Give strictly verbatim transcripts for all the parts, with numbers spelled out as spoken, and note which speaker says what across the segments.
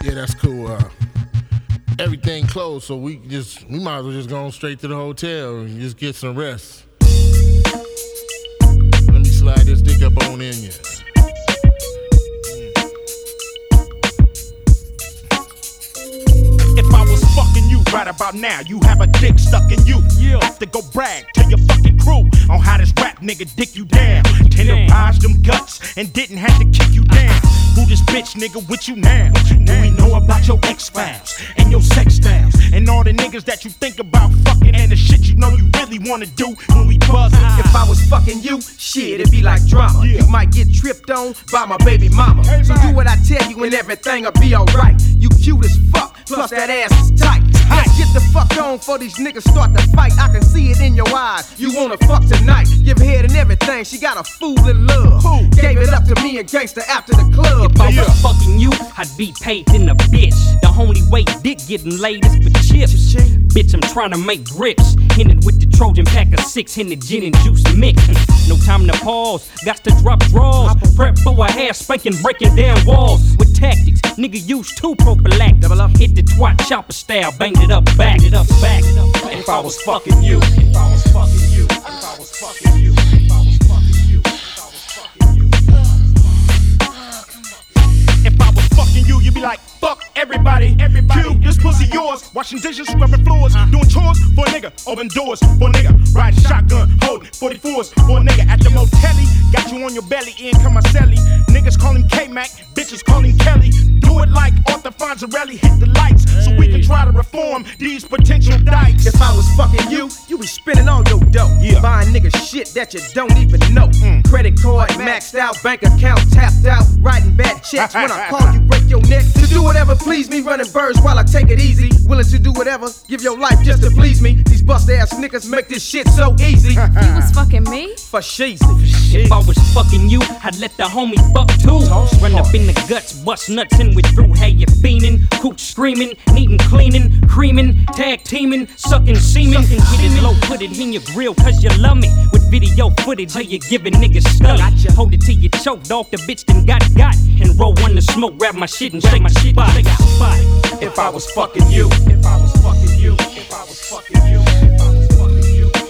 Speaker 1: Yeah, that's cool. Uh, everything closed, so we just we might as well just go on straight to the hotel and just get some rest. Let me slide this dick up on in you.
Speaker 2: If I was fucking you right about now, you have a dick stuck in you. You have to go brag to your fucking crew on how this rap nigga dick you down. Tenderized them guts and didn't have to kick you down. Who this bitch nigga with you now? Do we know about your X-Files and your sex styles and all the niggas that you think about fucking and the shit you know you really wanna do when we buzzin'?
Speaker 3: If I was fucking you, shit, it'd be like drama.
Speaker 2: Yeah.
Speaker 3: You might get tripped on by my baby mama.
Speaker 2: Hey,
Speaker 3: so
Speaker 2: man.
Speaker 3: do what I tell you and everything'll be alright. You cute as fuck, plus that ass is tight. Let's get the fuck on before these niggas start to fight. I can see it in your eyes. You wanna fuck tonight. Give head and everything. She got a fool in love.
Speaker 2: Who?
Speaker 3: Gave it up to me and gangsta after the club.
Speaker 4: If I
Speaker 2: Yeah.
Speaker 4: was fucking you, I'd be paid in a bitch. The only way dick getting laid is for chips. Bitch, I'm trying to make grips. Hit it with the Trojan pack of six in the gin and juice mix. No time to pause, got to drop draws. Prep for a hair spanking, breaking down walls. With tactics, nigga use two prophylactics.
Speaker 3: Double up.
Speaker 4: Hit the twat chopper style, banged it up, back it up, back it up.
Speaker 2: If I was fucking you, if I was fucking you, if I was fucking you, if I was fucking you, if I was fucking you. If I was fucking you, you'd be like, fuck everybody, everybody. Q, this pussy yours. Washing dishes, scrubbing floors, doing chores for a nigga, open doors for a nigga, riding shotgun, holding forty-fours for a nigga at the motelly. Got you on your belly, Ian Camaselli. Niggas call him K-Mac, bitches call him Kelly. Do it like Arthur Fonzarelli, hit the lights so we can try to reform these potential dykes.
Speaker 3: If I was fucking you, you be spending all your dough.
Speaker 2: Yeah.
Speaker 3: Buying nigga shit that you don't even know.
Speaker 2: Mm.
Speaker 3: Credit card maxed out, bank account tapped out. Writing bad checks when I call you, break your neck. To do whatever please me, running birds while I take it easy. Willing to do whatever, give your life just to please me. These bust ass niggas make this shit so easy.
Speaker 5: You was fucking me?
Speaker 3: For sheezy.
Speaker 4: If I was fucking you, I'd let the homie buck too. Run up in the guts, bust nuts in with through. How you fiendin', cooch screaming, needin' cleaning, creaming, tag teaming, sucking semen. Hit it low, put it in your grill, cause you love me. With video footage of you giving niggas stuff. Hold it till you choked off, the bitch then got got. And roll one to smoke, grab my shit and shake my shit spot.
Speaker 2: If I was fucking you, if I was fucking you, if I was fucking you, if I was fucking you, if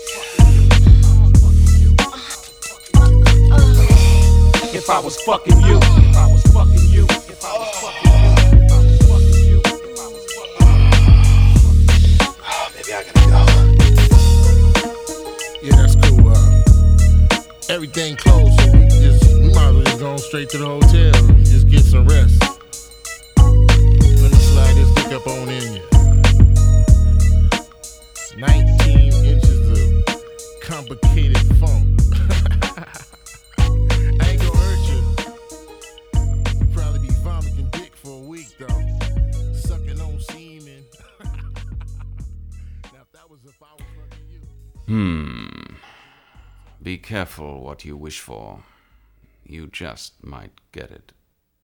Speaker 2: I was fucking you, if I was fucking you, if I was fucking you, if I was fucking you, if I was fucking you, if I was fucking you, if I was fucking you. Oh, baby, I gotta go.
Speaker 1: Yeah, that's cool. Uh, everything closed, so we just we might as well just go on straight to the hotel and just get some rest. Let me slide this dick up on in you. nineteen inches of complicated funk. I ain't gonna hurt you. You'll probably be vomiting dick for a week though. Sucking on semen. Now if that was if I was fucking you.
Speaker 6: Hmm. Be careful what you wish for. You just might get it.